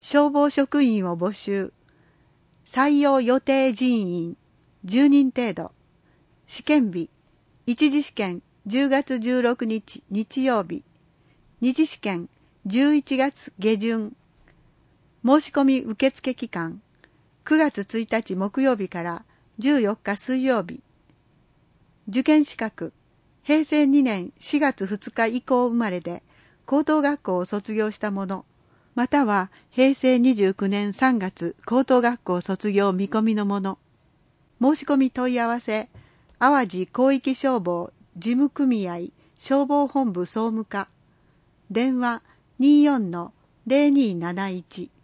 消防職員を募集。採用予定人員10人程度。試験日、一次試験10月16日日曜日。二次試験11月下旬。申し込み受付期間9月1日木曜日から14日水曜日。受験資格、平成2年4月2日以降生まれで高等学校を卒業した者、または平成29年3月高等学校卒業見込みの者。申し込み問い合わせ、淡路広域消防事務組合消防本部総務課。電話24-0271